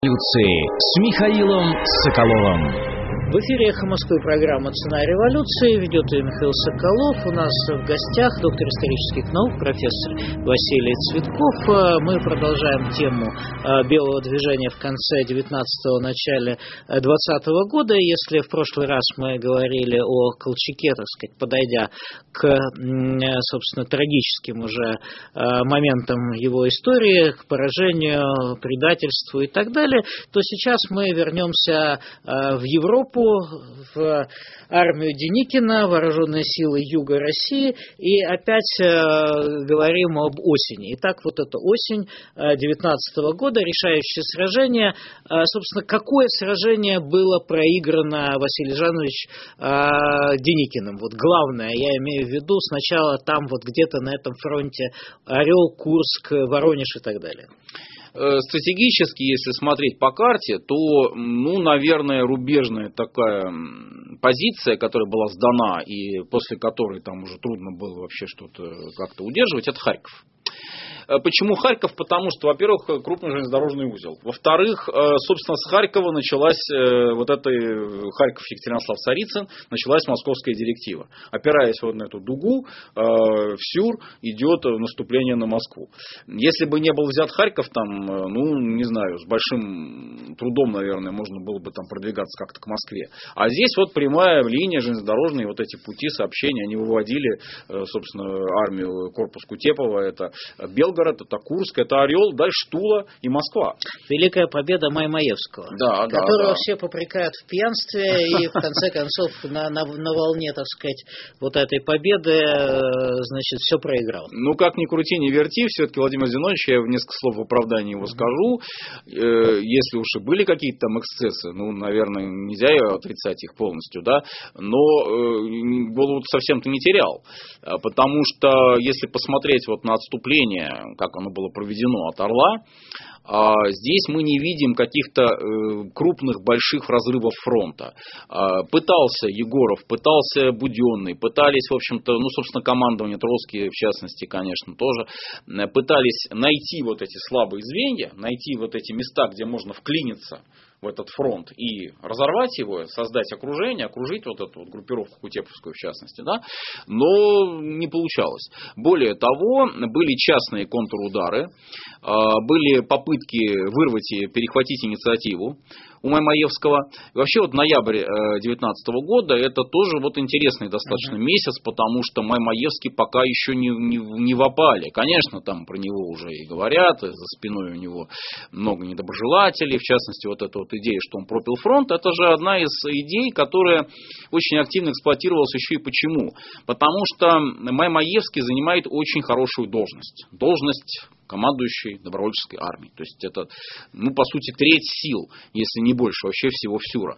Революции с Михаилом Соколовым. В эфире «Эхо Москвы» программа «Цена революции». Ведет ее Михаил Соколов. У нас в гостях доктор исторических наук, профессор Василий Цветков. Мы продолжаем тему белого движения в конце 19-го, начале 20-го года. Если в прошлый раз мы говорили о Колчаке, так сказать, подойдя к, собственно, трагическим уже моментам его истории, к поражению, предательству и так далее, то сейчас мы вернемся в Европу, в армию Деникина, вооруженные силы Юга России, и опять говорим об осени. Итак, вот эта осень 19 года, решающее сражение. Собственно, какое сражение было проиграно, Василий Жанович, Деникиным? Вот главное, я имею в виду, сначала там вот где-то на этом фронте Орел, Курск, Воронеж и так далее. Стратегически, если смотреть по карте, то, наверное, рубежная такая позиция, которая была сдана и после которой там уже трудно было вообще что-то как-то удерживать, это Харьков. Почему Харьков? Потому что, во-первых, крупный железнодорожный узел. Во-вторых, собственно, с Харькова началась Харьков-Екатеринослав-Царицын, началась московская директива. Опираясь вот на эту дугу, в Сюр идет наступление на Москву. Если бы не был взят Харьков, там, не знаю, с большим трудом, наверное, можно было бы там продвигаться как-то к Москве. А здесь вот прямая линия железнодорожные, вот эти пути сообщения, они выводили, собственно, армию, корпус Кутепова, это Белгород, это Курск, это Орел, дальше Тула и Москва. Великая победа Маймаевского, которого все попрекают в пьянстве, и в конце концов на волне, так сказать, вот этой победы, значит, все проиграл. Как ни крути, ни верти, все-таки Владимир Зиновьевич, я несколько слов в оправдании его скажу, если уж и были какие-то там эксцессы, наверное, нельзя отрицать их полностью, да, но голову совсем-то не терял, потому что если посмотреть вот на отступление, как оно было проведено от Орла, здесь мы не видим каких-то крупных, больших разрывов фронта. Пытался Егоров, пытался Буденный, пытались, в общем-то, собственно, командование Троцкий, в частности, конечно, тоже, пытались найти вот эти слабые звенья, найти вот эти места, где можно вклиниться в этот фронт и разорвать его, создать окружение, окружить вот эту вот группировку Кутеповскую, в частности, да, но не получалось. Более того, были частные контрудары, были попытки вырвать и перехватить инициативу у Маймаевского. И вообще вот ноябрь 2019 года это тоже вот интересный достаточно месяц, потому что Маймаевский пока еще не в опале. Конечно, там про него уже и говорят, и за спиной у него много недоброжелателей, в частности вот эта вот идея, что он пропил фронт, это же одна из идей, которая очень активно эксплуатировалась еще и почему? Потому что Маймаевский занимает очень хорошую должность. Должность командующий добровольческой армией. То есть это, по сути, треть сил, если не больше, вообще всего Всюра.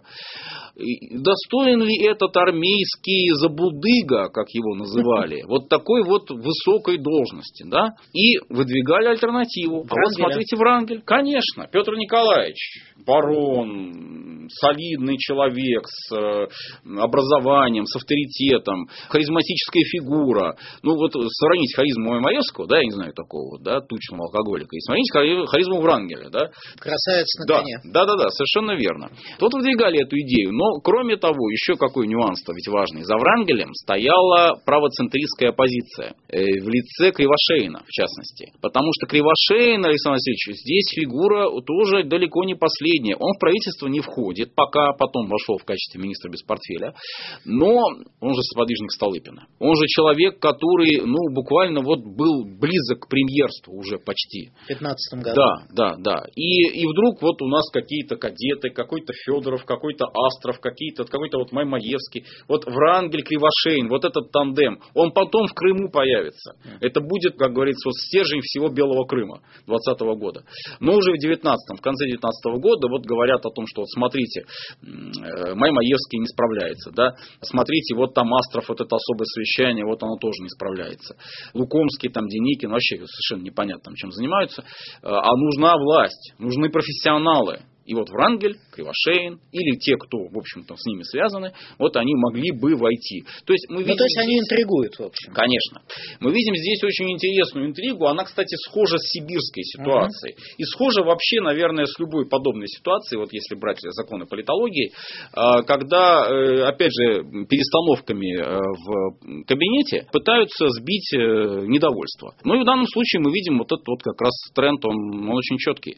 И достоин ли этот армейский забулдыга, как его называли, вот такой вот высокой должности, да? И выдвигали альтернативу. А вот смотрите, Врангель. Конечно, Петр Николаевич, барон, солидный человек с образованием, с авторитетом, харизматическая фигура. Сравните харизму Маймаевского, да, я не знаю такого, да, тучного алкоголика, и смотрите харизму Врангеля, да. Красавец на коне. Да, совершенно верно. Вот выдвигали эту идею, но кроме того, еще какой нюанс-то ведь важный. За Врангелем стояла правоцентристская оппозиция в лице Кривошеина, в частности. Потому что Кривошеин, Александр Васильевич, здесь фигура тоже далеко не последняя. Он в правительство не входит, пока потом вошел в качестве министра без портфеля, но он же сподвижник Столыпина. Он же человек, который, буквально был близок к премьерству уже почти. В 15 году. Да. И вдруг вот у нас какие-то кадеты, какой-то Федоров, какой-то Астров, какой-то вот Маймаевский, вот Врангель, Кривошеин, вот этот тандем, он потом в Крыму появится. Это будет, как говорится, стержень всего Белого Крыма 20 года. Но уже в конце 19 года вот говорят о том, что вот смотрите, Маймаевский не справляется, да, смотрите, вот там Астров, вот это особое совещание, вот оно тоже не справляется. Лукомский, там Деникин, вообще совершенно непонятно, чем занимаются. А нужна власть, нужны профессионалы. И вот Врангель, Кривошеин или те, кто, в общем-то, с ними связаны, вот они могли бы войти. То есть, мы видим, то есть они интригуют, в общем. Конечно. Мы видим здесь очень интересную интригу. Она, кстати, схожа с сибирской ситуацией. И схожа вообще, наверное, с любой подобной ситуацией, вот если брать законы политологии, когда, опять же, перестановками в кабинете пытаются сбить недовольство. Ну и в данном случае мы видим вот этот вот как раз тренд, он очень четкий.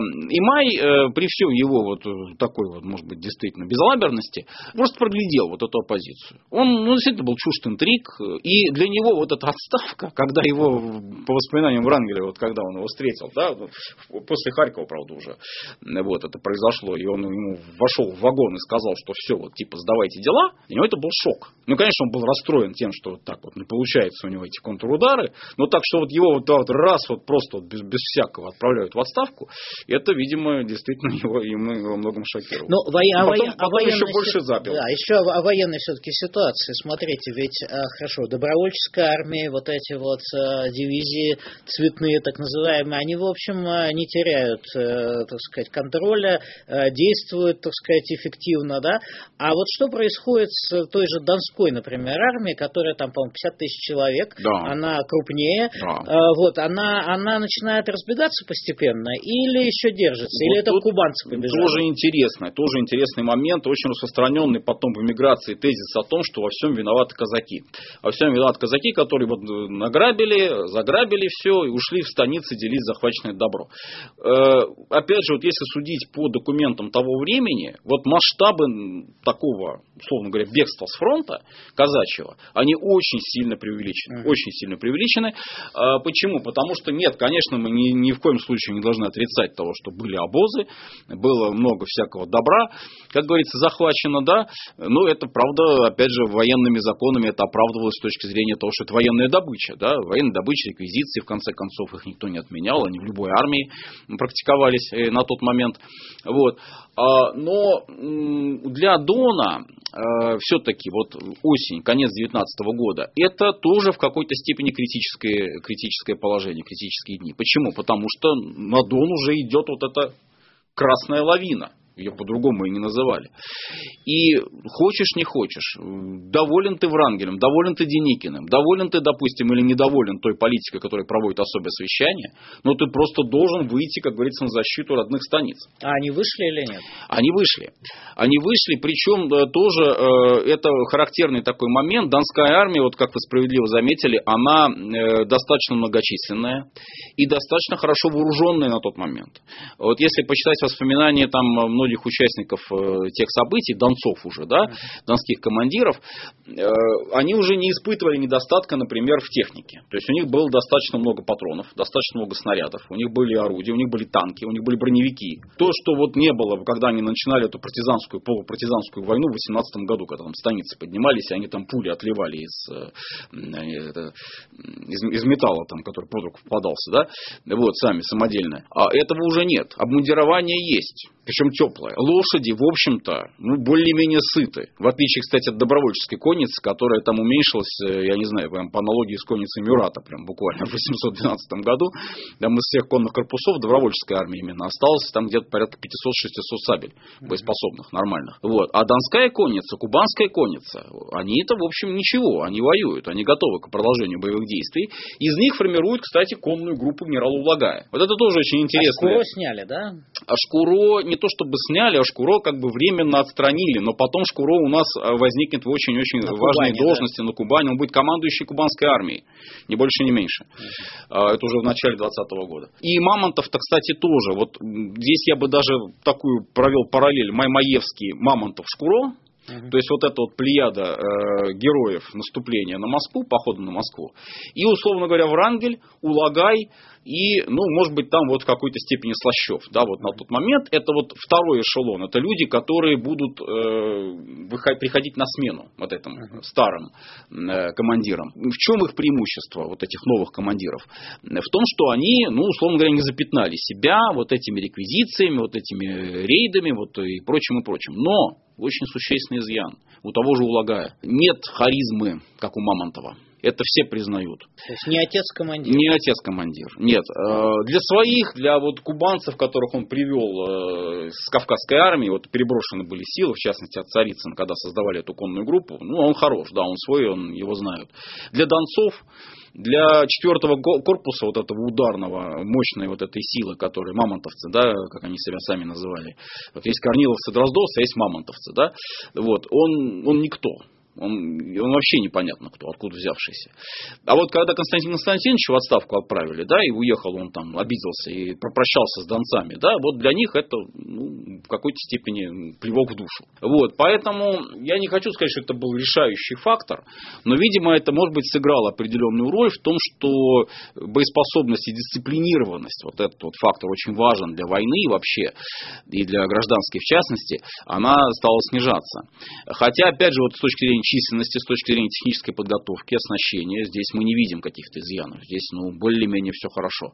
Имай при всем его вот такой вот, может быть, действительно безалаберности, просто проглядел вот эту оппозицию. Он действительно был чужд интриг, и для него вот эта отставка, когда его, по воспоминаниям Врангеля, вот когда он его встретил, да, после Харькова, правда, уже вот это произошло, и он ему вошел в вагон и сказал, что все, вот типа сдавайте дела, для него это был шок. Ну, конечно, он был расстроен тем, что вот так вот не получается у него эти контрудары, но так, что вот его вот раз вот просто вот без всякого отправляют в отставку, это, видимо, действительно ему во многом шокировало. Но потом еще больше запил. Да, еще о военной все-таки ситуации. Смотрите, ведь, хорошо, добровольческая армия, вот эти вот дивизии цветные, так называемые, они, в общем, не теряют, так сказать, контроля, действуют, так сказать, эффективно, да. А вот что происходит с той же Донской, например, армией, которая там, по-моему, 50 тысяч человек, да. Она крупнее, да. Вот, она начинает разбегаться постепенно или еще держится, вот или это кубанцы побежали? Тоже интересный момент, очень распространенный потом в эмиграции тезис о том, что во всем виноваты казаки. Во всем виноваты казаки, которые вот награбили, заграбили все и ушли в станицы делить захваченное добро. Опять же, вот если судить по документам того времени, вот масштабы такого, условно говоря, бегства с фронта казачьего, они очень сильно преувеличены. Очень сильно преувеличены. Почему? Потому что нет, конечно, мы ни в коем случае не должны отрицать того, что были обозы, было много всякого добра, как говорится, захвачено, да, но это, правда, опять же, военными законами это оправдывалось с точки зрения того, что это военная добыча, да, военная добыча, реквизиции, в конце концов, их никто не отменял, они в любой армии практиковались на тот момент, вот. Но для Дона все-таки вот осень, конец 19 года, это тоже в какой-то степени критическое положение, критические дни. Почему? Потому что на Дон уже идет вот эта красная лавина. Ее по-другому и не называли. И хочешь, не хочешь, доволен ты Врангелем, доволен ты Деникиным, доволен ты, допустим, или недоволен той политикой, которая проводит особое совещание, но ты просто должен выйти, как говорится, на защиту родных станиц. А они вышли или нет? Они вышли, причем тоже это характерный такой момент. Донская армия, вот как вы справедливо заметили, она достаточно многочисленная и достаточно хорошо вооруженная на тот момент. Вот если почитать воспоминания там многих участников тех событий, донцов уже, да, донских командиров, они уже не испытывали недостатка, например, в технике. То есть у них было достаточно много патронов, достаточно много снарядов, у них были орудия, у них были танки, у них были броневики. То, что вот не было, когда они начинали эту полупартизанскую войну в 18 году, когда там станицы поднимались, и они там пули отливали из металла, там, который под руку попадался, да, вот, сами, самодельно. А этого уже нет. Обмундирование есть. Причем теплое. Лошади, в общем-то, более-менее сыты. В отличие, кстати, от добровольческой конницы, которая там уменьшилась, я не знаю, прям по аналогии с конницей Мюрата, прям буквально в 812 году. Там из всех конных корпусов добровольческой армии именно осталось там где-то порядка 500-600 сабель боеспособных, нормальных. Вот. А донская конница, кубанская конница, они-то, в общем, ничего. Они воюют, они готовы к продолжению боевых действий. Из них формируют, кстати, конную группу генерала Улагая. Вот это тоже очень интересно. А Шкуро сняли, да? А Шкуро не то чтобы сняли, а Шкуро как бы временно отстранили, но потом Шкуро у нас возникнет в очень-очень важной должности, да? На Кубани. Он будет командующий кубанской армией, ни больше, ни меньше. Это уже в начале 20 года. И Мамонтов-то, кстати, тоже. Вот здесь я бы даже такую провел параллель. Маймаевский, Мамонтов, Шкуро. То есть вот эта вот плеяда героев наступления на Москву, похода на Москву. И, условно говоря, Врангель, Улагай и, может быть, там вот в какой-то степени Слащев. Да, вот на тот момент это вот второй эшелон. Это люди, которые будут приходить на смену вот этим старым командирам. В чем их преимущество, вот этих новых командиров? В том, что они, условно говоря, не запятнали себя вот этими реквизициями, вот этими рейдами, вот и прочим, и прочим. Но очень существенный изъян у того же Улагая. Нет харизмы, как у Мамонтова. Это все признают. То есть не отец-командир? Не отец-командир, нет. Для своих, для вот кубанцев, которых он привел с Кавказской армии, вот переброшены были силы, в частности от Царицына, когда создавали эту конную группу, ну, он хорош, да, он свой, его знают. Для донцов, для 4-го корпуса вот этого ударного, мощной вот этой силы, которые мамонтовцы, да, как они себя сами называли. Вот есть корниловцы, дроздовцы, а есть мамонтовцы, да. Вот, он никто. Он вообще непонятно кто, откуда взявшийся. А вот когда Константин Константинович в отставку отправили, да, и уехал, он там обиделся и попрощался с донцами, да, вот для них это в какой-то степени плевок в душу. Вот, поэтому я не хочу сказать, что это был решающий фактор, но, видимо, это, может быть, сыграло определенную роль в том, что боеспособность и дисциплинированность, вот этот вот фактор очень важен для войны вообще, и для гражданской в частности, она стала снижаться. Хотя, опять же, вот с точки зрения численности, с точки зрения технической подготовки, оснащения, здесь мы не видим каких-то изъянов. Здесь, более-менее все хорошо.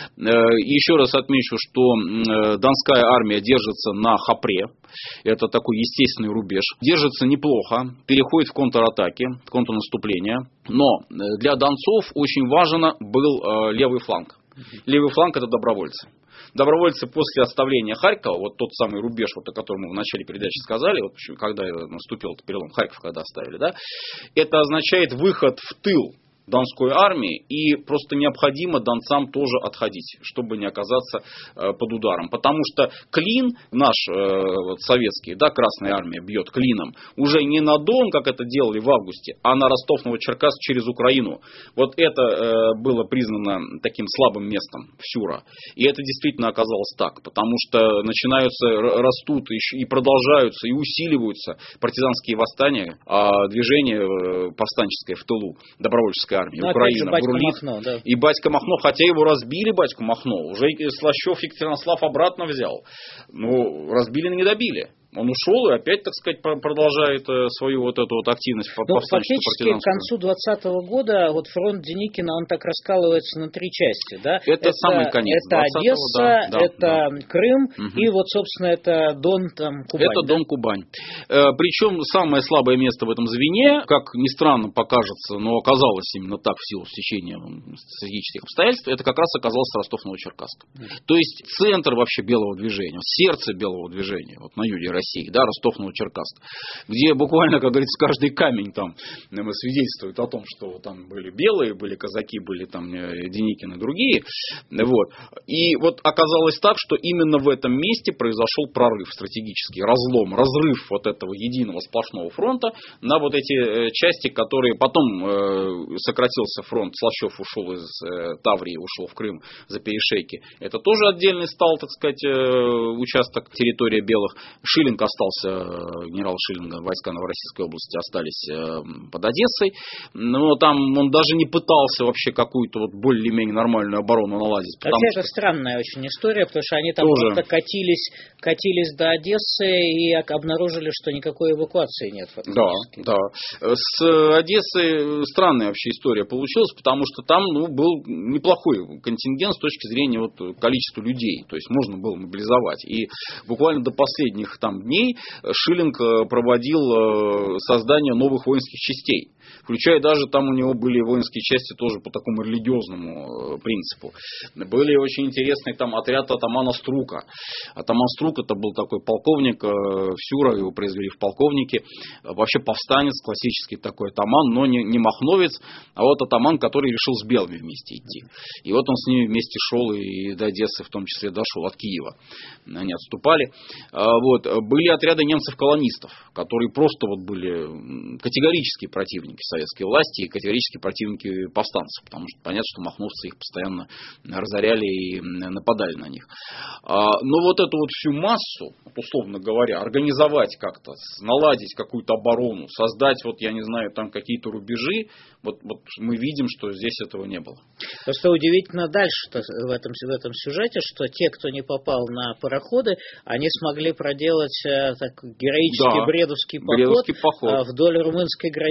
Еще раз отмечу, что Донская армия держится на Хопре. Это такой естественный рубеж. Держится неплохо, переходит в контратаки, в контрнаступление. Но для донцов очень важен был левый фланг. Левый фланг — это добровольцы. Добровольцы после оставления Харькова, вот тот самый рубеж, вот о котором мы в начале передачи сказали, вот когда наступил перелом, Харьков когда оставили, да, это означает выход в тыл Донской армии, и просто необходимо донцам тоже отходить, чтобы не оказаться под ударом. Потому что клин наш советский, да, Красная армия бьет клином, уже не на Дон, как это делали в августе, а на Ростов-Новочеркасск через Украину. Вот это было признано таким слабым местом Сюра. И это действительно оказалось так, потому что начинаются, растут и продолжаются, и усиливаются партизанские восстания, а движение повстанческое в тылу, добровольческое армии, Украина, бурлит. Махно, да. И батька Махно, хотя его разбили, батьку Махно, уже Слащев Екатеринослав обратно взял. Но разбили, но не добили. Он ушел и опять, так сказать, продолжает свою вот эту вот активность повстанческо-партизанскую. Фактически к концу 2020 года вот фронт Деникина, он так раскалывается на 3 части, да? Это самый конец. Это Одесса, да, это Крым, и вот, собственно, это Дон, там, Кубань. Это Дон, Кубань. Причем самое слабое место в этом звене, как ни странно покажется, но оказалось именно так в силу стечения стратегических обстоятельств, это как раз оказался Ростов-Новочеркасск. То есть центр вообще белого движения, сердце белого движения, вот на юге России, да, Ростов-Новочеркасск, где буквально, как говорится, каждый камень там свидетельствует о том, что там были белые, были казаки, были там Деникины и другие. Вот. И вот оказалось так, что именно в этом месте произошел прорыв стратегический, разрыв вот этого единого сплошного фронта на вот эти части, которые потом сократился фронт, Слащев ушел из Таврии, ушел в Крым за перешейки. Это тоже отдельный стал, так сказать, участок территории белых. Шиллинг остался, генерал Шиллинга, войска Новороссийской области остались под Одессой, но там он даже не пытался вообще какую-то вот более-менее нормальную оборону наладить. Вообще это странная очень история, потому что они там просто катились до Одессы и обнаружили, что никакой эвакуации нет фактически. Да. С Одессой странная вообще история получилась, потому что там был неплохой контингент с точки зрения вот количества людей, то есть можно было мобилизовать. И буквально до последних там дней Шиллинг проводил создание новых воинских частей. Включая даже там у него были воинские части тоже по такому религиозному принципу. Были очень интересные там отряд атамана Струка. Атаман Струк это был такой полковник Сюра, его произвели в полковнике. Вообще повстанец, классический такой атаман, но не махновец, а вот атаман, который решил с белыми вместе идти. И вот он с ними вместе шел и до Одессы в том числе дошел, от Киева. Они отступали. Вот. Были отряды немцев-колонистов, которые просто вот были категорические противники советской власти и категорически противники повстанцев, потому что понятно, что махновцы их постоянно разоряли и нападали на них. Но вот эту вот всю массу, условно говоря, организовать как-то, наладить какую-то оборону, создать, вот я не знаю, там какие-то рубежи, вот мы видим, что здесь этого не было. Просто удивительно дальше в этом сюжете, что те, кто не попал на пароходы, они смогли проделать так, героический бредовский поход вдоль румынской границы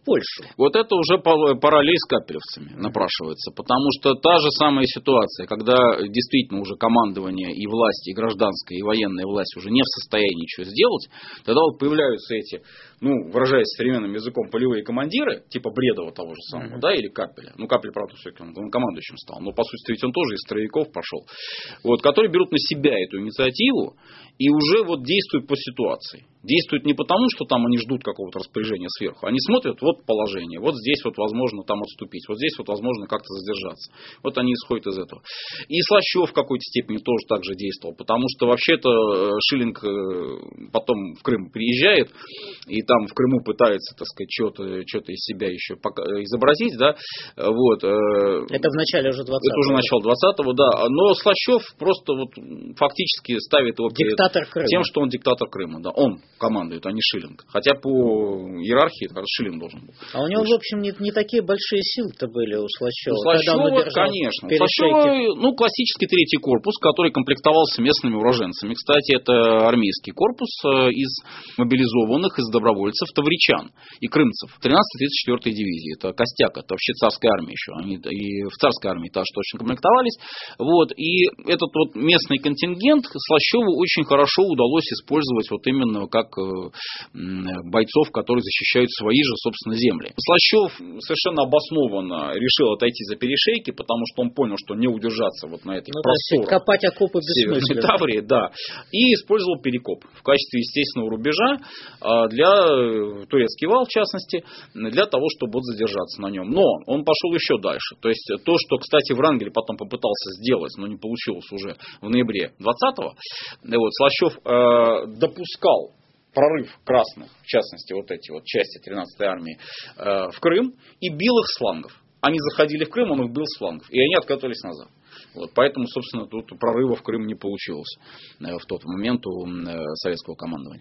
Польшу. Вот это уже параллель с капелевцами напрашивается, потому что та же самая ситуация, когда действительно уже командование и власть, и гражданская, и военная власть уже не в состоянии ничего сделать, тогда вот появляются эти, выражаясь современным языком, полевые командиры, типа Бредова того же самого, да, или Капеля. Капель, правда, все-таки он главнокомандующим стал, но по сути ведь он тоже из строевиков пошел, которые берут на себя эту инициативу и уже действуют по ситуации. Действуют не потому, что там они ждут какого-то распоряжения сверху. Они смотрят, здесь возможно там отступить, здесь возможно как-то задержаться. Они исходят из этого. И Слащев в какой-то степени тоже так же действовал, потому что вообще-то Шиллинг потом в Крым приезжает, и там в Крыму пытается, так сказать, что-то из себя еще изобразить, да, Это в начале уже 20-го. Это уже начало 20-го, да. Но Слащев просто фактически ставит его перед тем, что он диктатор Крыма, да. Он командует, а не Шиллинг. Хотя по иерархии это Шиллинг должен был. А у него, в общем, не такие большие силы-то были у Слащева. У Слащева, конечно. У Слащева, классический третий корпус, который комплектовался местными уроженцами. Кстати, это армейский корпус из мобилизованных, из добровольцев, тавричан и крымцев. 13-й 34-й дивизии. Это костяк, это вообще царская армия еще. Они и в царской армии тоже точно комплектовались. И этот местный контингент Слащеву очень хорошо удалось использовать именно как бойцов, которые защищают свои же, собственно, земли. Слащев совершенно обоснованно решил отойти за перешейки, потому что он понял, что не удержаться на этих просторах. Копать окопы бессмысленно. Таврии, да. И использовал Перекоп в качестве естественного рубежа для турецкий вал, в частности, для того, чтобы задержаться на нем. Но он пошел еще дальше. То есть то, что, кстати, Врангель потом попытался сделать, но не получилось уже в ноябре 20-го, Слащев допускал прорыв красных, в частности, эти части 13-й армии в Крым, и бил их с флангов. Они заходили в Крым, он их бил с флангов, и они откатывались назад. Поэтому, собственно, тут прорыва в Крым не получилось в тот момент у советского командования.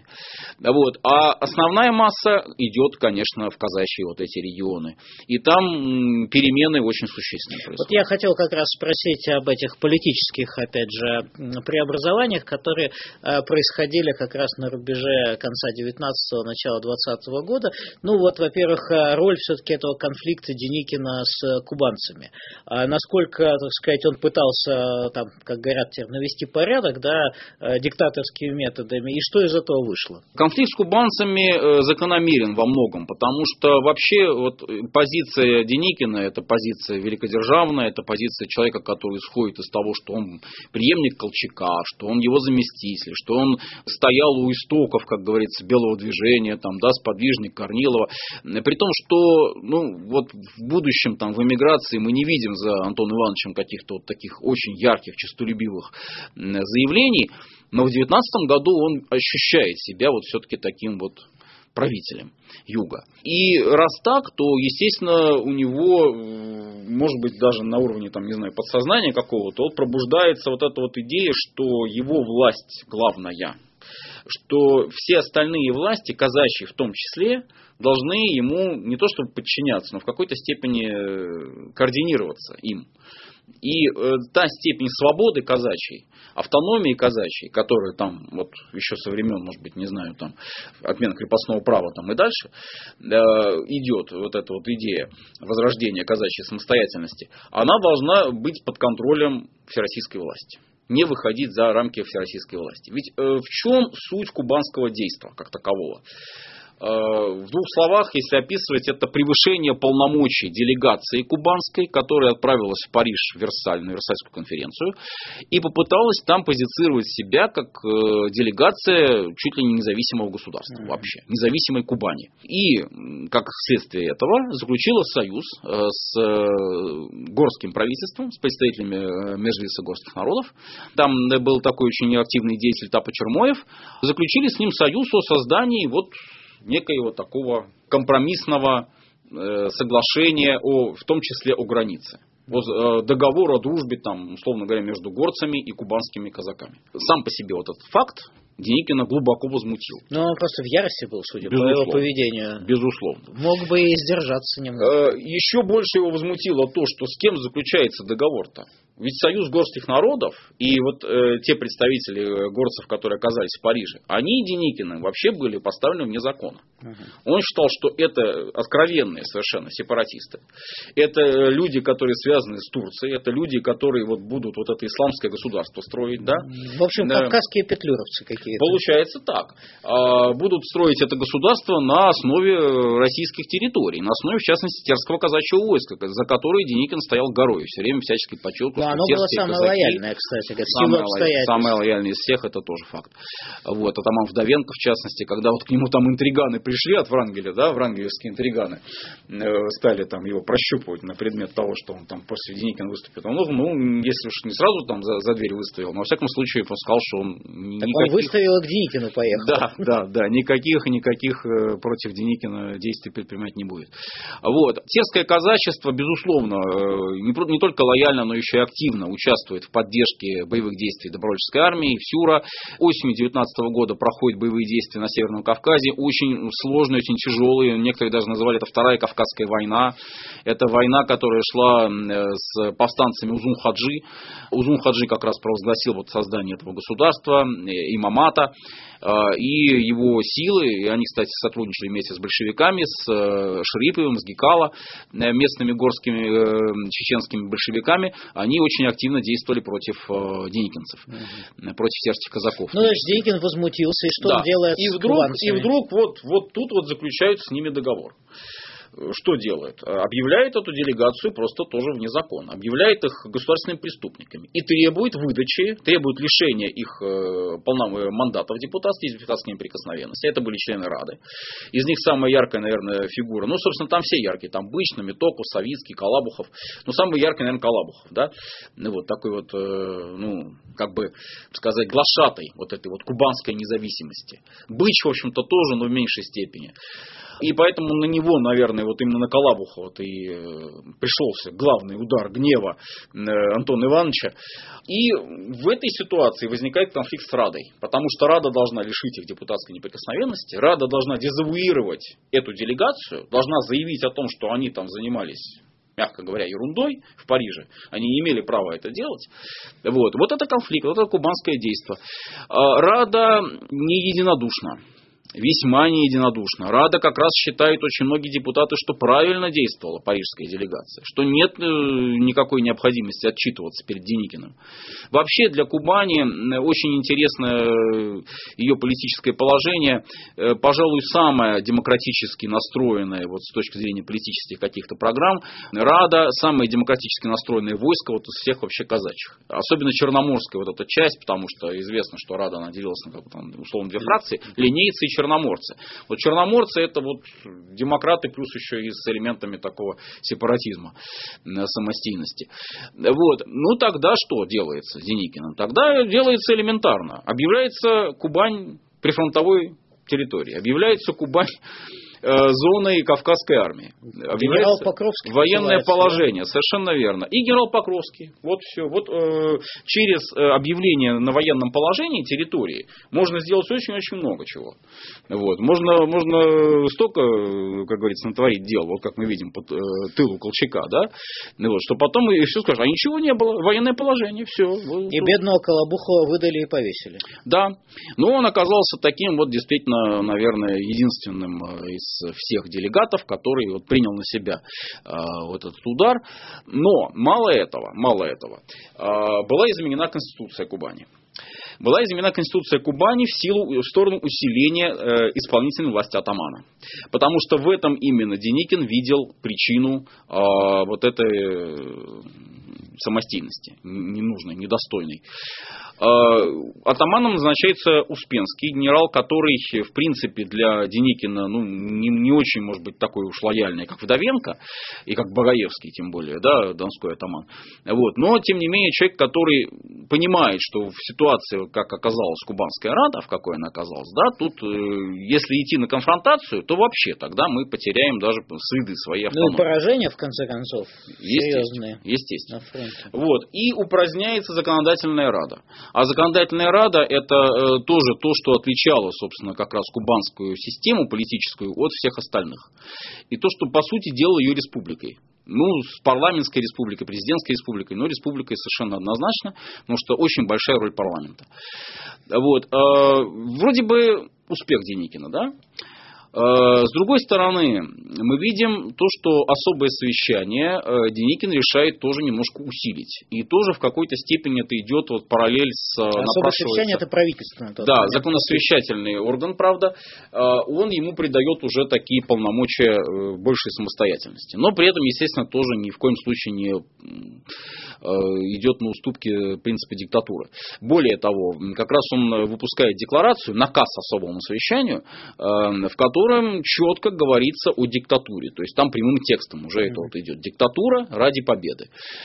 А основная масса идет, конечно, в казачьи эти регионы. И там перемены очень существенные происходят. Я хотел как раз спросить об этих политических, опять же, преобразованиях, которые происходили как раз на рубеже конца 19-го, начала 20-го года. Во-первых, роль все-таки этого конфликта Деникина с кубанцами. Насколько, так сказать, он пытался, как говорят, навести порядок, диктаторскими методами, и что из этого вышло? Конфликт с кубанцами закономерен во многом, потому что вообще позиция Деникина, это позиция великодержавная, это позиция человека, который исходит из того, что он преемник Колчака, что он его заместитель, что он стоял у истоков, как говорится, белого движения, сподвижник Корнилова, при том, что в будущем в эмиграции мы не видим за Антоном Ивановичем каких-то таких очень ярких, честолюбивых заявлений, но в 19 году он ощущает себя все-таки таким правителем Юга. И раз так, то, естественно, у него, может быть, даже на уровне, подсознания какого-то, пробуждается эта идея, что его власть главная, что все остальные власти, казачьи в том числе, должны ему не то чтобы подчиняться, но в какой-то степени координироваться им. И та степень свободы казачьей, автономии казачьей, которая еще со времен, может быть, отмена крепостного права и дальше идет, эта идея возрождения казачьей самостоятельности, она должна быть под контролем всероссийской власти. Не выходить за рамки всероссийской власти. Ведь в чем суть кубанского действа как такового? В двух словах, если описывать, это превышение полномочий делегации кубанской, которая отправилась в Париж, в Версаль, на Версальскую конференцию, и попыталась там позицировать себя как делегация чуть ли не независимого государства вообще, независимой Кубани. И, как следствие этого, заключила союз с горским правительством, с представителями Меджлиса горских народов. Там был такой очень активный деятель Тапа Чермоев. Заключили с ним союз о создании некоего такого компромиссного соглашения, в том числе о границе. Договор о дружбе, условно говоря, между горцами и кубанскими казаками. Сам по себе этот факт Деникина глубоко возмутил. Но он просто в ярости был, судя по Безусловно. его поведению. Безусловно. Мог бы и сдержаться немного. Еще больше его возмутило то, что с кем заключается договор-то. Ведь Союз горских народов и вот те представители горцев, которые оказались в Париже, они Деникиным вообще были поставлены вне закона. Он считал, что это откровенные совершенно сепаратисты. Это люди, которые связаны с Турцией, это люди, которые вот будут вот это исламское государство строить. Да? В общем, кавказские петлюровцы какие-то. Получается так. Будут строить это государство на основе российских территорий, на основе, в частности, терского казачьего войска, за которое Деникин стоял горой, все время всячески подчеркивал. Оно было самое лояльное, кстати, самое лояльное из всех, это тоже факт. Вот, атаман Вдовенко, в частности, когда вот к нему там интриганы пришли от Врангеля, да, врангелевские интриганы, стали там его прощупывать на предмет того, что он там после Деникина выступит. Он, если уж не сразу там за дверь выставил, но во всяком случае он сказал, что он он выставил, к Деникину поехал. Да, никаких против Деникина действий предпринимать не будет. Вот. Терское казачество, безусловно, не только лояльно, но еще и активно участвует в поддержке боевых действий добровольческой армии, ФСЮРа. Осенью 2019 года проходят боевые действия на Северном Кавказе, очень сложные, очень тяжелые, некоторые даже называли это Вторая Кавказская война. Это война, которая шла с повстанцами Узун-Хаджи. Узун-Хаджи как раз провозгласил вот создание этого государства, имамата, и его силы, и они, кстати, сотрудничали вместе с большевиками, с Шариповым, с Гекало, местными горскими чеченскими большевиками, они очень активно действовали против деникинцев, против терских казаков. Ну, значит, Деникин возмутился, и что он делает с кубанцами? И вдруг вот тут вот заключают с ними договор. Что делает? Объявляет эту делегацию просто тоже вне закона. Объявляет их государственными преступниками. И требует лишения их мандатов депутатских, депутатской неприкосновенности. Это были члены Рады. Из них самая яркая, наверное, фигура. Ну, собственно, там все яркие. Там Бычна, Метоков, Савицкий, Калабухов. Но самый яркий, наверное, Калабухов. Да? Ну, вот такой вот, как бы сказать, глашатай вот этой вот кубанской независимости. Быч, в общем-то, тоже, но в меньшей степени. И поэтому на него, наверное, вот именно на Калабуха вот и пришелся главный удар гнева Антона Ивановича. И в этой ситуации возникает конфликт с Радой. Потому что Рада должна лишить их депутатской неприкосновенности. Рада должна дезавуировать эту делегацию. Должна заявить о том, что они там занимались, мягко говоря, ерундой в Париже. Они не имели права это делать. Вот это конфликт, вот это кубанское действие. Рада не единодушна. Весьма не единодушно. Рада как раз считает очень многие депутаты, что правильно действовала парижская делегация, что нет никакой необходимости отчитываться перед Деникиным. Вообще для Кубани очень интересно ее политическое положение, пожалуй, самое демократически настроенное вот с точки зрения политических каких-то программ. Рада самое демократически настроенное войско вот из всех вообще казачьих. Особенно черноморская вот эта часть, потому что известно, что Рада она делилась на условно две фракции, линейцы и черноморцы. Вот черноморцы это вот демократы плюс еще и с элементами такого сепаратизма, самостийности. Вот. Ну тогда что делается с Деникиным? Тогда делается элементарно. Объявляется Кубань прифронтовой территорией. Объявляется Кубань зоной Кавказской армии. Генерал Покровский. Военное положение, да? Совершенно верно. И генерал Покровский. Вот все. Вот через объявление на военном положении территории можно сделать очень-очень много чего. Вот. Можно столько, как говорится, натворить дел, вот как мы видим по тылу Колчака, да? Вот, что потом и все скажут, а ничего не было, военное положение, все. И бедного Калабухова выдали и повесили. Да. Но он оказался таким вот действительно, наверное, единственным из всех делегатов, который вот принял на себя вот этот удар. Но мало этого. Была изменена Конституция Кубани. Была изменена Конституция Кубани в сторону усиления исполнительной власти атамана. Потому что в этом именно Деникин видел причину вот этой самостийности, ненужной, недостойной. Атаманом назначается Успенский, генерал, который, в принципе, для Деникина не очень, может быть, такой уж лояльный, как Вдовенко, и как Багаевский, тем более, да, донской атаман. Вот. Но, тем не менее, человек, который понимает, что в ситуации, как оказалась Кубанская Рада, в какой она оказалась, да, тут, если идти на конфронтацию, то вообще тогда мы потеряем даже следы своей автономии. Ну и поражения, в конце концов, серьезные. Естественно. Вот. И упраздняется законодательная Рада. А законодательная рада – это тоже то, что отличало, собственно, как раз кубанскую систему политическую от всех остальных. И то, что, по сути, делало ее республикой. Ну, с парламентской республикой, президентской республикой, но республикой совершенно однозначно, потому что очень большая роль парламента. Вот. Вроде бы успех Деникина, да? С другой стороны, мы видим то, что особое совещание Деникин решает тоже немножко усилить. И тоже в какой-то степени это идет вот параллель с напрашивается. Особое совещание это правительственное. Да, законосовещательный орган, правда, он ему придает уже такие полномочия большей самостоятельности. Но при этом, естественно, тоже ни в коем случае не идет на уступки принципа диктатуры. Более того, как раз он выпускает декларацию, наказ особому совещанию, в котором четко говорится о диктатуре. То есть там прямым текстом уже это вот идет. Диктатура ради победы.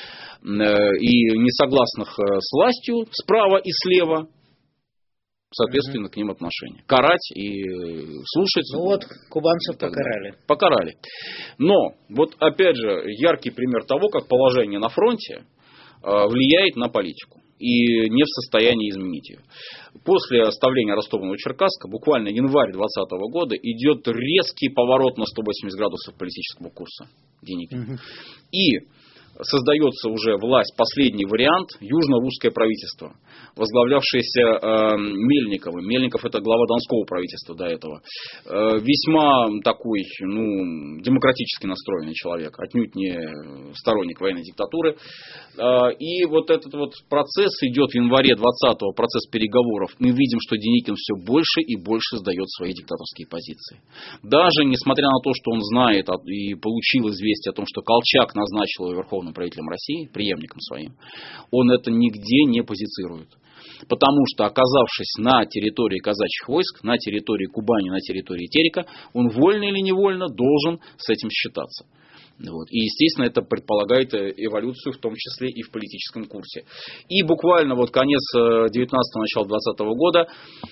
И несогласных с властью справа и слева, соответственно, к ним отношения. Карать и слушать. Ну вот, кубанцев покарали. Покарали. Но, вот опять же, яркий пример того, как положение на фронте влияет на политику и не в состоянии изменить ее. После оставления Ростова-на-Черкасска, буквально январь 2020 года, идет резкий поворот на 180 градусов политического курса Деникина. И создается уже власть, последний вариант, южно-русское правительство, возглавлявшееся Мельниковым. Мельников — это глава Донского правительства до этого. Весьма такой, демократически настроенный человек, отнюдь не сторонник военной диктатуры. И вот этот вот процесс идет в январе 2020-го, процесс переговоров. Мы видим, что Деникин все больше и больше сдает свои диктаторские позиции. Даже несмотря на то, что он знает и получил известие о том, что Колчак назначил его верховным правителем России, преемником своим, он это нигде не позицирует. Потому что, оказавшись на территории казачьих войск, на территории Кубани, на территории Терека, он вольно или невольно должен с этим считаться. Вот. И, естественно, это предполагает эволюцию, в том числе и в политическом курсе. И буквально вот конец 19-го, начало 20 года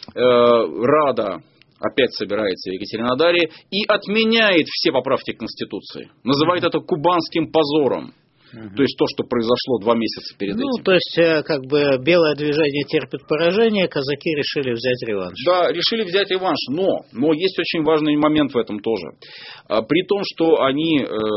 Рада опять собирается в Екатеринодаре и отменяет все поправки к Конституции. Называет это кубанским позором. То есть то, что произошло 2 месяца перед этим. То есть, как бы белое движение терпит поражение, казаки решили взять реванш. Да, решили взять реванш, но есть очень важный момент в этом тоже. При том, что они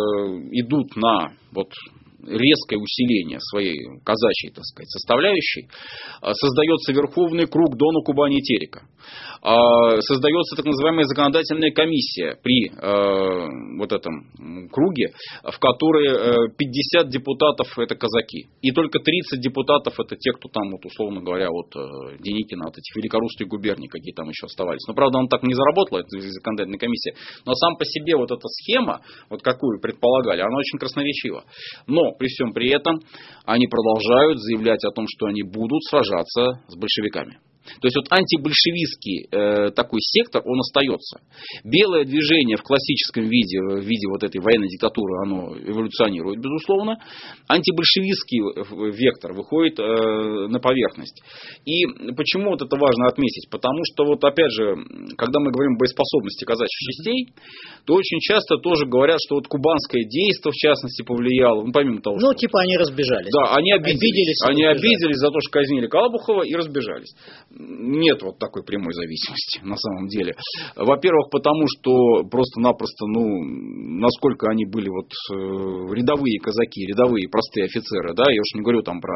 идут на резкое усиление своей казачьей, так сказать, составляющей, создается Верховный круг Дона, Кубани и Терека. Создается так называемая законодательная комиссия при вот этом круге, в которой 50 депутатов это казаки. И только 30 депутатов это те, кто там, условно говоря, Деникина, от этих великорусских губерний, какие там еще оставались. Но, правда, он так не заработал, это законодательная комиссия. Но сам по себе вот эта схема, какую предполагали, она очень красноречива. Но при всем при этом они продолжают заявлять о том, что они будут сражаться с большевиками. То есть антибольшевистский такой сектор, он остается. Белое движение в классическом виде, в виде вот этой военной диктатуры, оно эволюционирует, безусловно. Антибольшевистский вектор выходит на поверхность. И почему это важно отметить? Потому что, опять же, когда мы говорим о боеспособности казачьих частей, то очень часто тоже говорят, что кубанское действо, в частности, повлияло. Помимо того, что... они разбежались. Да, они обиделись. Они обиделись за то, что казнили Калбухова, и разбежались. Нет такой прямой зависимости на самом деле. Во-первых, потому что просто-напросто, насколько они были рядовые казаки, рядовые простые офицеры, да, я уж не говорю там про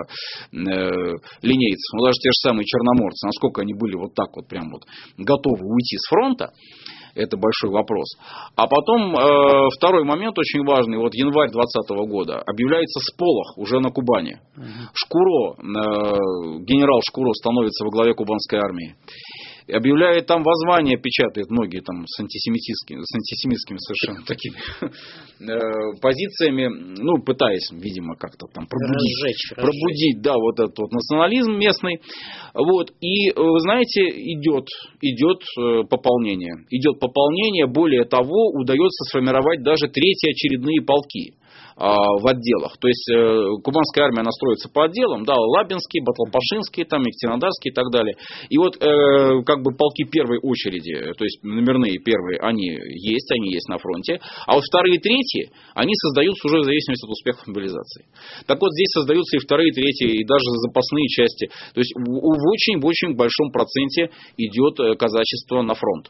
линейцев, но даже те же самые черноморцы, насколько они были прям готовы уйти с фронта. Это большой вопрос. А потом второй момент очень важный. Январь 2020 года объявляется сполох уже на Кубани. Шкуро, генерал Шкуро становится во главе кубанской армии. Объявляет там воззвания, печатает многие там с антисемитскими совершенно такими позициями, пытаясь, видимо, как-то там пробудить, да, этот национализм местный. И, вы знаете, идет пополнение. Идет пополнение, более того, удается сформировать даже 3-й очередные полки. в отделах. То есть кубанская армия, она строится по отделам, да, Лабинский, Баталпашинский, там, Екатеринодарский и так далее. И вот как бы полки первой очереди, то есть номерные первые, они есть на фронте, а вот вторые и третьи, они создаются уже в зависимости от успехов мобилизации. Так вот, здесь создаются и вторые, и третьи, и даже запасные части. То есть в очень большом проценте идет казачество на фронт.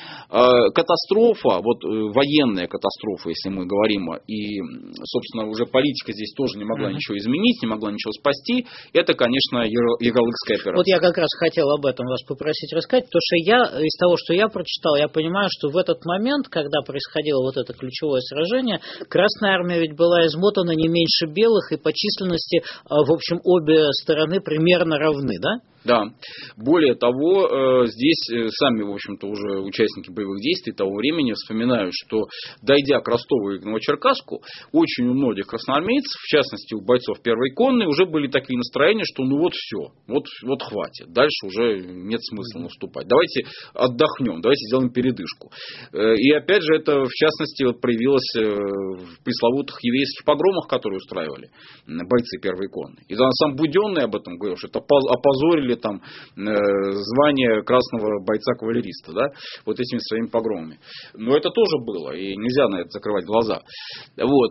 Катастрофа, вот военная катастрофа, если мы говорим, и, собственно, уже политика здесь тоже не могла ничего изменить, не могла ничего спасти, это, конечно, Егорлыкская операция. Вот я как раз хотел об этом вас попросить рассказать, потому что из того, что я прочитал, я понимаю, что в этот момент, когда происходило вот это ключевое сражение, Красная Армия ведь была измотана не меньше белых, и по численности, в общем, обе стороны примерно равны, да? Да. Более того, здесь сами, в общем-то, уже участники боевых действий того времени вспоминают, что, дойдя к Ростову и к Новочеркасску, очень у многих красноармейцев, в частности у бойцов первой конной, уже были такие настроения, что ну вот все, вот хватит, дальше уже нет смысла наступать. Давайте отдохнем, давайте сделаем передышку. И опять же, это в частности вот проявилось в пресловутых еврейских погромах, которые устраивали бойцы первой конной. И сам Буденный об этом говорил, что это опозорили там звание красного бойца-кавалериста, да, вот этими своими погромами. Но это тоже было, и нельзя на это закрывать глаза. Вот.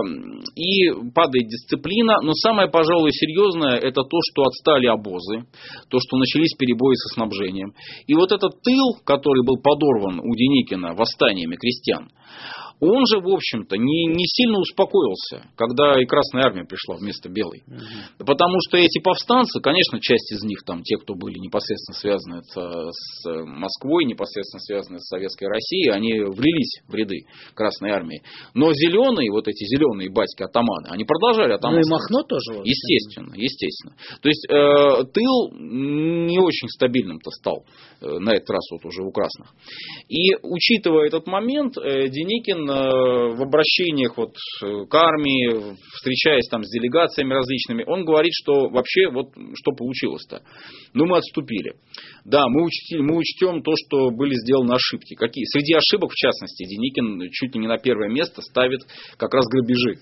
И падает дисциплина, но самое, пожалуй, серьезное, это то, что отстали обозы, то, что начались перебои со снабжением. И вот этот тыл, который был подорван у Деникина восстаниями крестьян, он же, в общем-то, не сильно успокоился, когда и Красная Армия пришла вместо Белой. Потому что эти повстанцы, конечно, часть из них, там, те, кто были непосредственно связаны с Москвой, непосредственно связаны с Советской Россией, они влились в ряды Красной Армии. Но зеленые, вот эти зеленые батьки-атаманы, они продолжали атаманство. Ну и Махно тоже. Естественно. То есть, тыл не очень стабильным-то стал на этот раз вот уже у красных. И, учитывая этот момент, Деникин в обращениях вот к армии, встречаясь там с делегациями различными, он говорит, что вообще вот что получилось-то. Ну, мы отступили. Да, мы учтем то, что были сделаны ошибки. Среди ошибок, в частности, Деникин чуть ли не на первое место ставит как раз грабежи.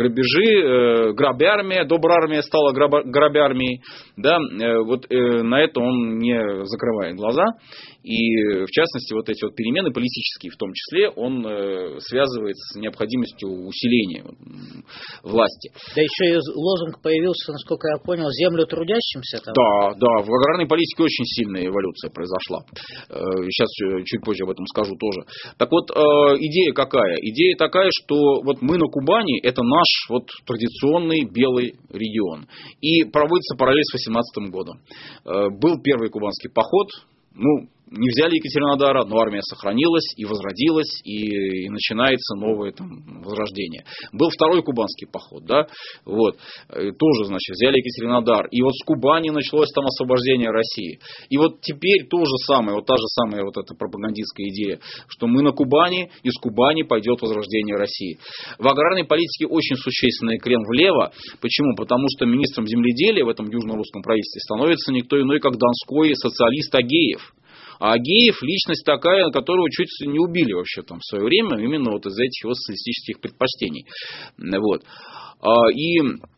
Грабармия, добрая армия стала грабармией. Да, вот на это он не закрывает глаза. И, в частности, вот эти вот перемены политические, в том числе, он связывает с необходимостью усиления власти. Да еще и лозунг появился, насколько я понял, землю трудящимся. Там. Да, в аграрной политике очень сильная эволюция произошла. Сейчас чуть позже об этом скажу тоже. Так вот, идея какая? Идея такая, что вот мы на Кубани, это наш вот традиционный белый регион. И проводится параллель с 18 годом. Был первый кубанский поход. Не взяли Екатеринодара, но армия сохранилась и возродилась, и начинается новое там возрождение. Был второй кубанский поход, да, вот, тоже, значит, взяли Екатеринодар, и вот с Кубани началось там освобождение России. И вот теперь то же самое, вот та же самая вот эта пропагандистская идея, что мы на Кубани, и с Кубани пойдет возрождение России. В аграрной политике очень существенный крен влево. Почему? Потому что министром земледелия в этом южно-русском правительстве становится никто иной, как донской социалист Агеев. А Агеев личность такая, которую чуть не убили вообще там в свое время, именно вот из-за этих его социалистических предпочтений. Вот. И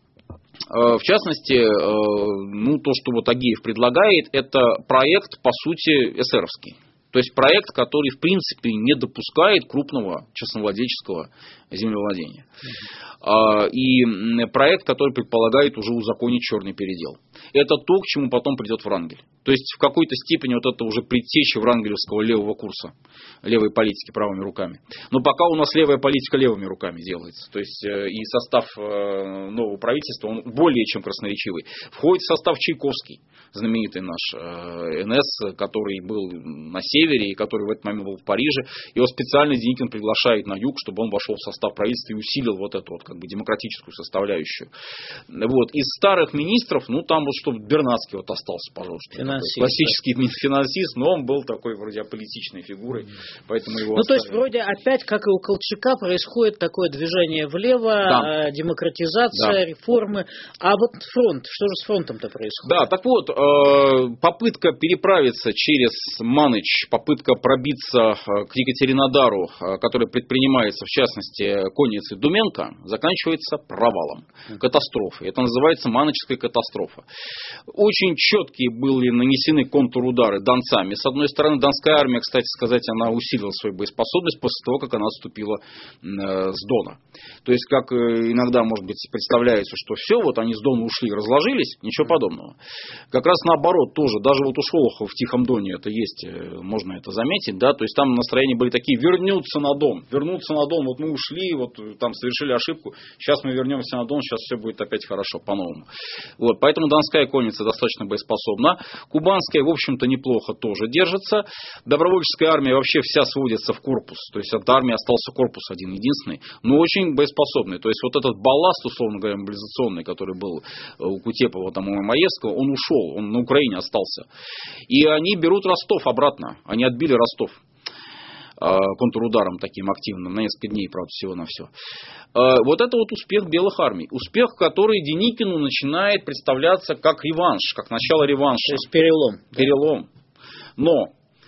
в частности, то, что вот Агеев предлагает, это проект, по сути, эсеровский. То есть проект, который в принципе не допускает крупного частновладельческого землевладения. И проект, который предполагает уже узаконить черный передел. Это то, к чему потом придет Врангель. То есть в какой-то степени вот это уже предтеча врангелевского левого курса, левой политики правыми руками. Но пока у нас левая политика левыми руками делается. То есть и состав нового правительства, он более чем красноречивый. Входит в состав Чайковский, знаменитый наш НС, который был на севере и который в этот момент был в Париже. Его специально Деникин приглашает на юг, чтобы он вошел в состав правительства и усилил вот эту вот как бы демократическую составляющую. Вот. Из старых министров, там в чтобы Бернацкий вот остался, пожалуйста. Классический финансист, но он был такой вроде аполитичной фигурой, поэтому его то есть вроде опять, как и у Колчака, происходит такое движение влево, демократизация, реформы. А вот фронт, что же с фронтом-то происходит? Да, так вот, попытка переправиться через Маныч, попытка пробиться к Екатеринодару, которая предпринимается, в частности, конницей Думенко, заканчивается провалом, катастрофой. Это называется Маночская катастрофа. Очень четкие были нанесены контрудары донцами. С одной стороны, Донская армия, кстати сказать, она усилила свою боеспособность после того, как она отступила с Дона. То есть, как иногда, может быть, представляется, что все, вот они с Дона ушли и разложились, ничего подобного. Как раз наоборот тоже, даже вот у Шолохова в Тихом Доне это есть, можно это заметить, да, то есть там настроения были такие: вернуться на Дон, вот мы ушли, вот там совершили ошибку, сейчас мы вернемся на Дон, сейчас все будет опять хорошо, по-новому. Вот, поэтому Донская конница достаточно боеспособна, Кубанская, в общем-то, неплохо тоже держится, добровольческая армия вообще вся сводится в корпус, то есть от армии остался корпус один единственный, но очень боеспособный, то есть вот этот балласт, условно говоря, мобилизационный, который был у Кутепова, там, у Маевского, он ушел, он на Украине остался. И они берут Ростов обратно, они отбили Ростов контрударом таким активным, на несколько дней, правда, всего-навсего. Вот это вот успех белых армий. Успех, который Деникину начинает представляться как реванш, как начало реванша. То есть перелом. Перелом. Но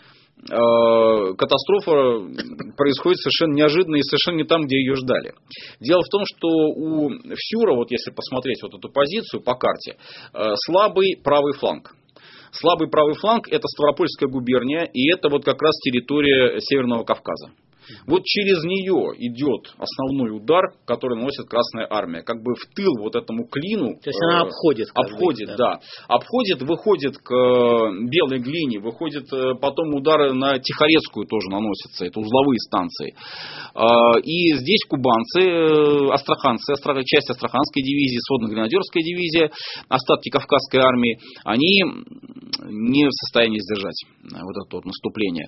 катастрофа происходит совершенно неожиданно и совершенно не там, где ее ждали. Дело в том, что у Фюра, вот если посмотреть вот эту позицию по карте, слабый правый фланг. Слабый правый фланг — это Ставропольская губерния, и это вот как раз территория Северного Кавказа. Вот через нее идет основной удар, который наносит Красная Армия. Как бы в тыл вот этому клину. То есть она обходит. Да. Обходит, выходит к Белой Глине, выходит потом удары на Тихорецкую тоже наносятся. Это узловые станции. И здесь кубанцы, астраханцы, часть Астраханской дивизии, сводно-гренадерская дивизия, остатки Кавказской армии, они не в состоянии сдержать вот это вот наступление.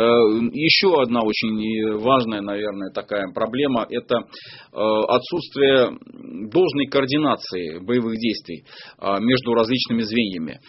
Еще одна очень важная, наверное, такая проблема — это отсутствие должной координации боевых действий между различными звеньями.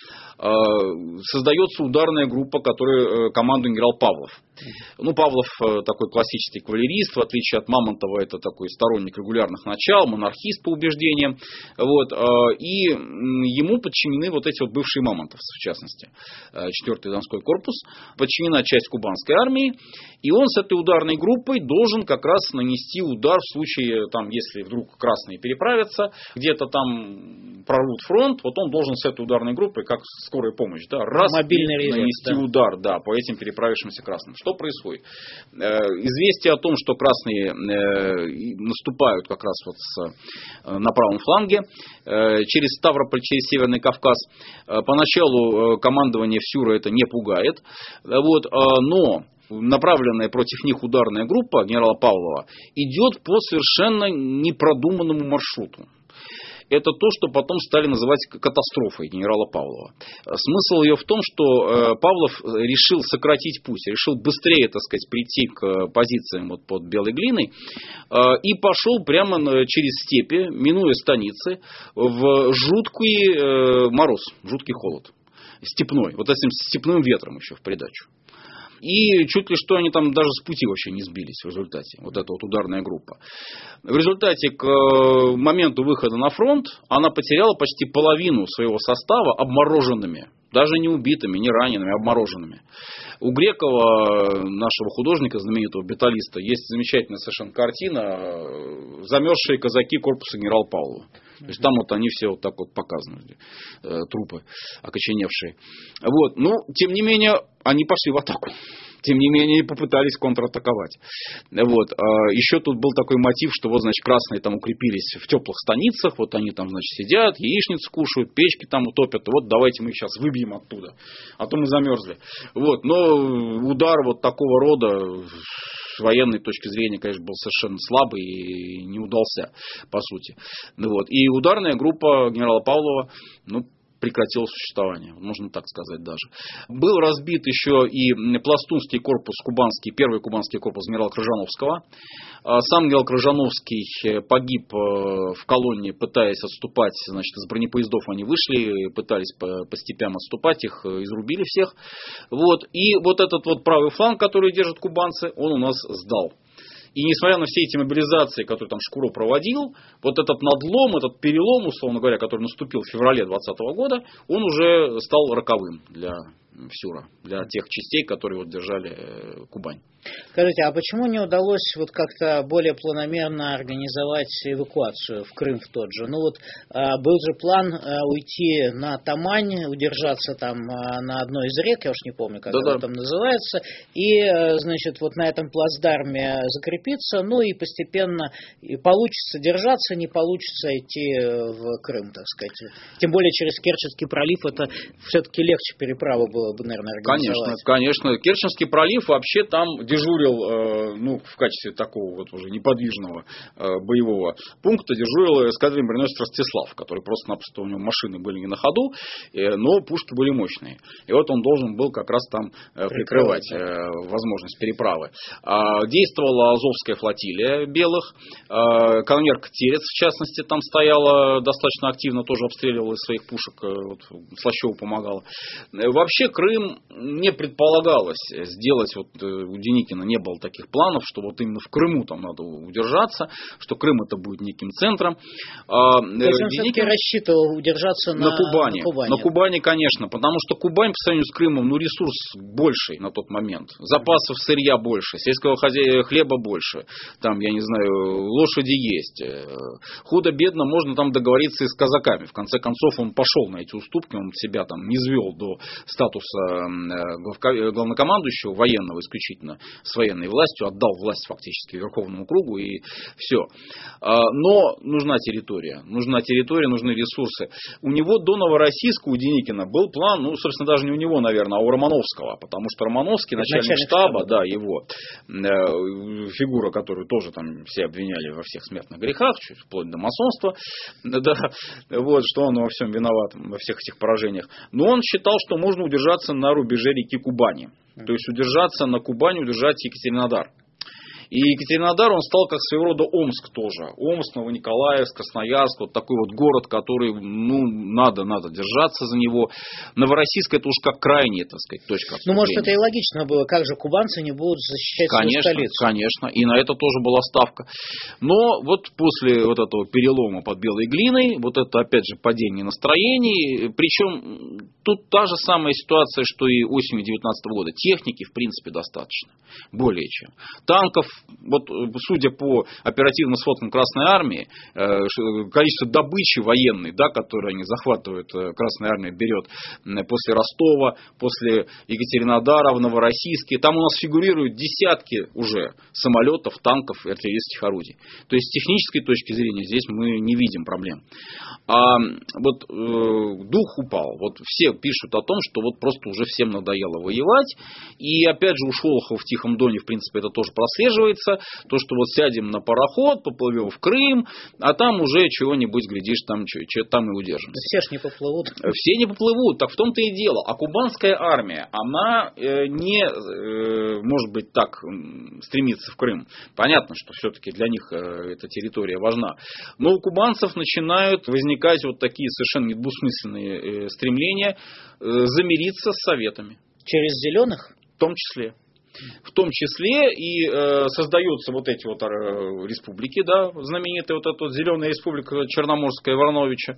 Создается ударная группа, которую командует генерал Павлов. Ну, Павлов такой классический кавалерист, в отличие от Мамонтова, это такой сторонник регулярных начал, монархист по убеждениям. Вот, и ему подчинены вот эти вот бывшие мамонтовцы, в частности. 4-й Донской корпус, подчинена часть кубанской армии, и он с этой ударной группой должен как раз нанести удар в случае, там, если вдруг красные переправятся, где-то там прорвут фронт, вот он должен с этой ударной группой, как скорая помощь, да, раз нанести удар, да, по этим переправившимся красным. Что происходит? Известие о том, что красные наступают как раз вот на правом фланге через Ставрополь, через Северный Кавказ, поначалу командование Фюра это не пугает, вот, но направленная против них ударная группа генерала Павлова идет по совершенно непродуманному маршруту. Это то, что потом стали называть катастрофой генерала Павлова. Смысл ее в том, что Павлов решил сократить путь, решил быстрее, так сказать, прийти к позициям вот под Белой Глиной и пошел прямо через степи, минуя станицы, в жуткий мороз, жуткий холод. Степной, вот этим степным ветром еще в придачу. И чуть ли что они там даже с пути вообще не сбились в результате. Вот эта вот ударная группа. В результате к моменту выхода на фронт она потеряла почти половину своего состава обмороженными. Даже не убитыми, не ранеными, обмороженными. У Грекова, нашего художника, знаменитого беталиста, есть замечательная совершенно картина «Замерзшие казаки корпуса генерала Павлова». То есть там вот они все вот так вот показаны, трупы окоченевшие. Вот. Но, тем не менее, они пошли в атаку. Тем не менее, попытались контратаковать. Вот. Еще тут был такой мотив, что вот, значит, красные там укрепились в теплых станицах, вот они там, значит, сидят, яичницы кушают, печки там утопят, вот давайте мы их сейчас выбьем оттуда, а то мы замерзли. Вот. Но удар вот такого рода с военной точки зрения, конечно, был совершенно слабый и не удался, по сути. Вот. И ударная группа генерала Павлова, ну, прекратило существование, можно так сказать даже. Был разбит еще и пластунский корпус кубанский, первый кубанский корпус генерала Крыжановского. Сам генерал Крыжановский погиб в колонне, пытаясь отступать, значит, из бронепоездов они вышли, пытались по степям отступать, их изрубили всех. Вот. И вот этот вот правый фланг, который держат кубанцы, он у нас сдал. И несмотря на все эти мобилизации, которые там Шкуро проводил, вот этот надлом, этот перелом, условно говоря, который наступил в феврале 2020 года, он уже стал роковым для Псюра, для тех частей, которые вот держали Кубань. Скажите, а почему не удалось вот как-то более планомерно организовать эвакуацию в Крым в тот же? Ну вот был же план уйти на Тамань, удержаться там на одной из рек, я уж не помню, как она там называется, и, значит, вот на этом плацдарме закрепиться, ну и постепенно получится держаться, не получится идти в Крым, так сказать. Тем более через Керченский пролив это все-таки легче переправу было бы, наверное, организовать. Конечно. Керченский пролив вообще там дежурил, ну, в качестве такого вот уже неподвижного боевого пункта дежурил эскадренный броненосец Ростислав, который просто-напросто, у него машины были не на ходу, но пушки были мощные. И вот он должен был как раз там прикрывать возможность переправы. Действовала Азовская флотилия белых, конверк Терец, в частности, там стояла достаточно активно, тоже обстреливала из своих пушек, вот, Слащеву помогала. Вообще Крым не предполагалось сделать, вот у Деникина не было таких планов, что вот именно в Крыму там надо удержаться, что Крым это будет неким центром. То есть он все-таки рассчитывал удержаться на Кубани. На Кубани, конечно, потому что Кубань по сравнению с Крымом, ну, ресурс больший на тот момент, запасов сырья больше, сельского хлеба больше, там, я не знаю, лошади есть, худо-бедно можно там договориться и с казаками. В конце концов он пошел на эти уступки, он себя там не звел до статуса главнокомандующего военного исключительно с военной властью, отдал власть фактически Верховному кругу и все. Но нужна территория, нужны ресурсы. У него до Новороссийска, у Деникина, был план, ну, собственно, даже не у него, наверное, а у Романовского, потому что Романовский, начальник штаба, да, его фигура, которую тоже там все обвиняли во всех смертных грехах, вплоть до масонства, да, вот, что он во всем виноват, во всех этих поражениях. Но он считал, что можно удержаться на рубеже реки Кубани. То есть удержаться на Кубани, удержать Екатеринодар. И Екатеринодар, он стал как своего рода Омск тоже. Омск, Новониколаевск, Красноярск, вот такой вот город, который, ну, надо держаться за него. Новороссийск это уж как крайняя, так сказать, точка отступления. Ну, может, это и логично было. Как же кубанцы не будут защищать свою столицу? Конечно, и на это тоже была ставка. Но вот после вот этого перелома под Белой Глиной, вот это опять же падение настроений, причем тут та же самая ситуация, что и осенью 2019 года. Техники, в принципе, достаточно. Более чем. Танков, вот судя по оперативным сводкам Красной Армии, количество добычи военной, да, которую они захватывают, Красная Армия берет после Ростова, после Екатеринодара, в Новороссийске, там у нас фигурируют десятки уже самолетов, танков и артиллерийских орудий. То есть с технической точки зрения здесь мы не видим проблем. А вот дух упал. Вот все пишут о том, что вот просто уже всем надоело воевать. И опять же у Шолохова в Тихом Доне, в принципе, это тоже прослеживается. То, что вот сядем на пароход, поплывем в Крым, а там уже чего-нибудь, глядишь, там и удержимся. Да все ж не поплывут. Все не поплывут, так в том-то и дело. А кубанская армия, она не, может быть, так стремится в Крым. Понятно, что все-таки для них эта территория важна. Но у кубанцев начинают возникать вот такие совершенно недвусмысленные стремления замириться с советами. Через зеленых? В том числе. В том числе и создаются вот эти вот республики, да, знаменитая вот эта вот Зеленая республика Черноморская Вороновича.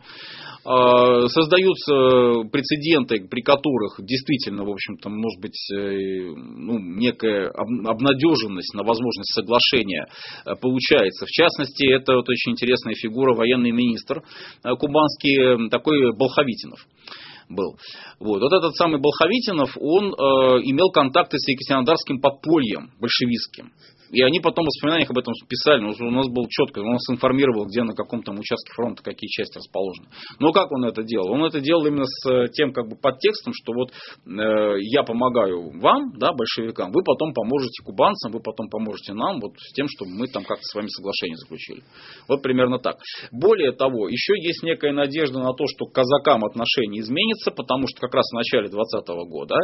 Создаются прецеденты, при которых действительно, в общем-то, может быть, ну, некая обнадеженность на возможность соглашения получается. В частности, это вот очень интересная фигура, военный министр кубанский, такой Болховитинов. Был. Вот этот самый Болховитинов, он имел контакты с екатеринодарским подпольем большевистским. И они потом в воспоминаниях об этом писали. У нас был четко, он нас информировал, где на каком там участке фронта какие части расположены. Но как он это делал? Он это делал именно с тем как бы подтекстом, что вот я помогаю вам, да, большевикам, вы потом поможете кубанцам, вы потом поможете нам вот с тем, чтобы мы там как-то с вами соглашение заключили. Вот примерно так. Более того, еще есть некая надежда на то, что к казакам отношение изменится, потому что как раз в начале 2020 года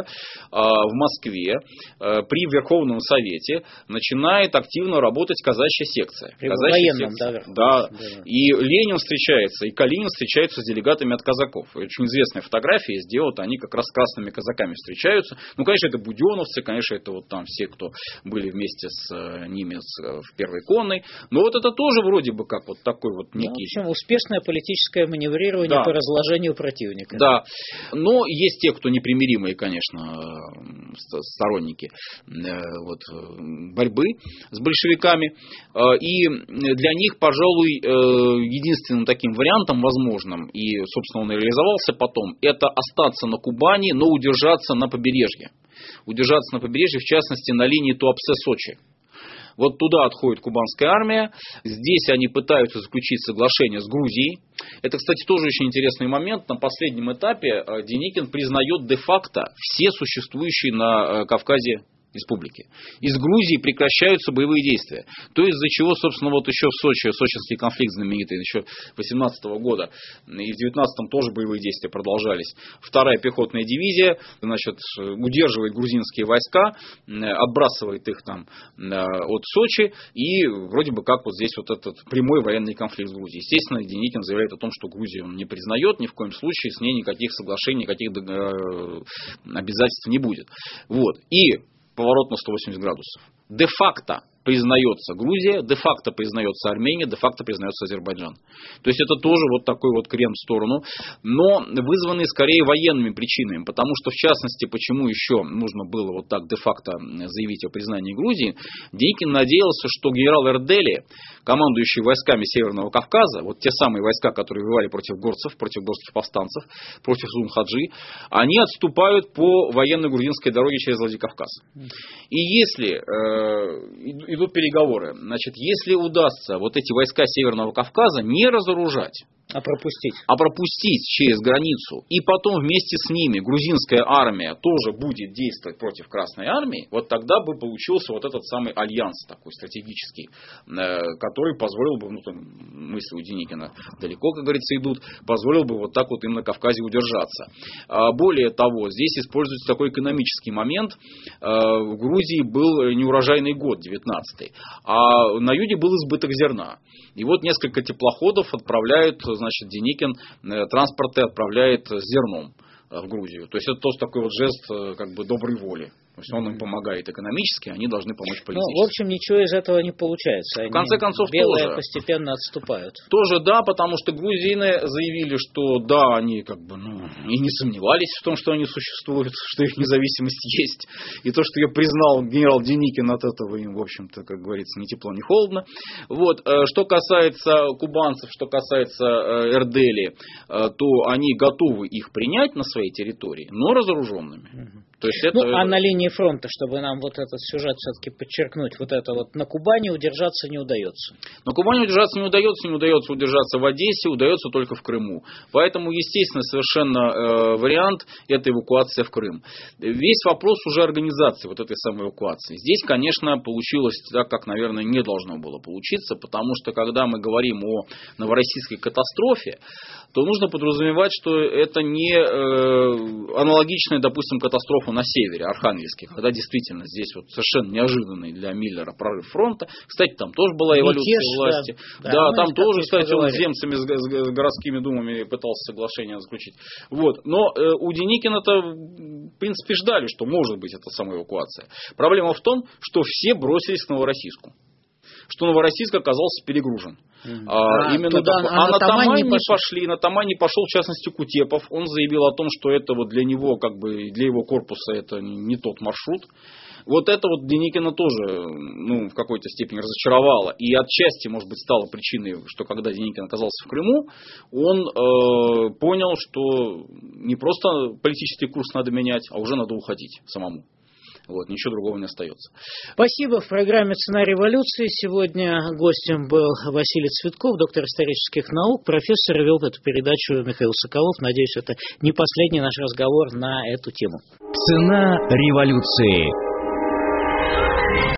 в Москве при Верховном Совете начинает активно работать казачья секция. Военном, да. И Ленин встречается, и Калинин встречаются с делегатами от казаков. Очень известная фотография есть, где вот они как раз с красными казаками встречаются. Ну, конечно, это буденовцы, конечно, это вот там все, кто были вместе с ними в Первой конной. Но вот это тоже вроде бы как вот такой вот некий... В общем, успешное политическое маневрирование по разложению противника. Да. Но есть те, кто непримиримые, конечно, сторонники вот, борьбы с большевиками. И для них, пожалуй, единственным таким вариантом возможным, и, собственно, он и реализовался потом, это остаться на Кубани, но удержаться на побережье. Удержаться на побережье, в частности, на линии Туапсе-Сочи. Вот туда отходит кубанская армия. Здесь они пытаются заключить соглашение с Грузией. Это, кстати, тоже очень интересный момент. На последнем этапе Деникин признает де-факто все существующие на Кавказе республики. Из Грузии прекращаются боевые действия. То, из-за чего, собственно, вот еще в Сочи, сочинский конфликт знаменитый, еще 18 года, и в 19-м тоже боевые действия продолжались. Вторая пехотная дивизия, значит, удерживает грузинские войска, отбрасывает их там от Сочи, и вроде бы как вот здесь вот этот прямой военный конфликт с Грузией. Естественно, Деникин заявляет о том, что Грузию он не признает, ни в коем случае с ней никаких соглашений, никаких обязательств не будет. Вот. И поворот на 180 градусов. Де-факто признается Грузия, де-факто признается Армения, де-факто признается Азербайджан. То есть это тоже вот такой вот крен в сторону, но вызванный скорее военными причинами, потому что в частности, почему еще нужно было вот так де-факто заявить о признании Грузии, Деникин надеялся, что генерал Эрдели, командующий войсками Северного Кавказа, вот те самые войска, которые воевали против горцев, против горских повстанцев, против Султан-Хаджи, они отступают по военной грузинской дороге через Владикавказ. И если идут переговоры, значит, если удастся вот эти войска Северного Кавказа не разоружать, а пропустить через границу, и потом вместе с ними грузинская армия тоже будет действовать против Красной армии, вот тогда бы получился вот этот самый альянс такой стратегический, который позволил бы, ну, там, мысли у Деникина далеко, как говорится, идут, позволил бы вот так вот им на Кавказе удержаться. Более того, здесь используется такой экономический момент. В Грузии был неурожайный год, 19-й, а на юге был избыток зерна. И вот несколько теплоходов отправляют, значит, Деникин транспорты отправляет с зерном в Грузию. То есть это тоже такой вот жест как бы доброй воли. То есть он им помогает экономически, они должны помочь политически. Ну, в общем, ничего из этого не получается. В конце концов, белые тоже постепенно отступают. Тоже да, потому что грузины заявили, что да, они как бы, и не сомневались в том, что они существуют, что их независимость есть. И то, что ее признал генерал Деникин, от этого им, в общем-то, как говорится, ни тепло, ни холодно. Вот. Что касается кубанцев, что касается Эрдели, то они готовы их принять на своей территории, но разоруженными. То есть это... а на линии фронта, чтобы нам вот этот сюжет все-таки подчеркнуть, вот это вот на Кубани удержаться не удается. На Кубани удержаться не удается удержаться в Одессе, удается только в Крыму. Поэтому, естественно, совершенно вариант – это эвакуация в Крым. Весь вопрос уже организации вот этой самой эвакуации. Здесь, конечно, получилось так, как, наверное, не должно было получиться, потому что, когда мы говорим о новороссийской катастрофе, то нужно подразумевать, что это не аналогичная, допустим, катастрофа на севере, Архангельске, когда действительно здесь вот совершенно неожиданный для Миллера прорыв фронта. Кстати, там тоже была эволюция власти. Да, там тоже, кстати, он с земцами, с городскими думами пытался соглашение заключить. Вот. Но у Деникина-то, в принципе, ждали, что может быть эта самоэвакуация. Проблема в том, что все бросились к Новороссийску. Что Новороссийск оказался перегружен. Именно туда, на Тамань не пошли. На Тамань не пошел, в частности, Кутепов. Он заявил о том, что это вот для него, как бы, для его корпуса это не тот маршрут. Вот это вот Деникина тоже, в какой-то степени разочаровало. И отчасти, может быть, стало причиной, что когда Деникин оказался в Крыму, он понял, что не просто политический курс надо менять, а уже надо уходить самому. Вот, ничего другого не остается. Спасибо. В программе «Цена революции» сегодня гостем был Василий Цветков, доктор исторических наук, профессор, вел эту передачу Михаил Соколов. Надеюсь, это не последний наш разговор на эту тему. Цена революции.